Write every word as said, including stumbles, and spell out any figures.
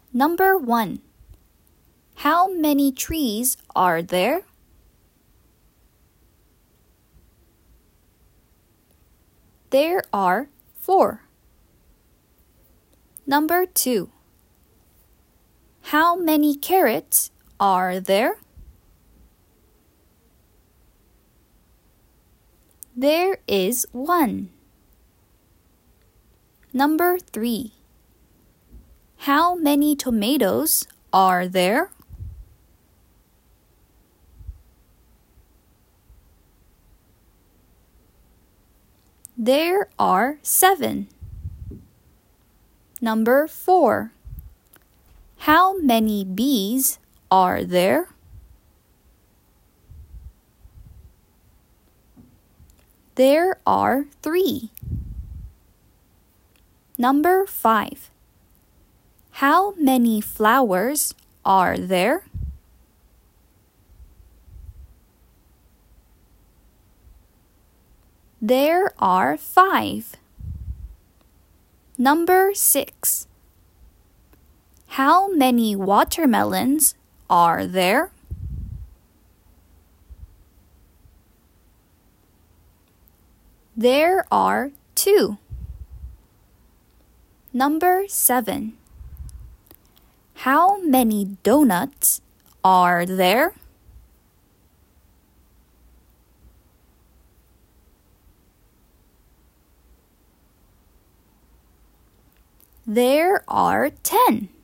Number one. How many trees are there? There are four. Number two. How many carrots are there? There is one. Number three. How many tomatoes are there? There are seven. Number four. How many bees are there? There are three. Number five. How many flowers are there? There are five. Number six. How many watermelons are there? There are two. Number seven. How many donuts are there? There are ten.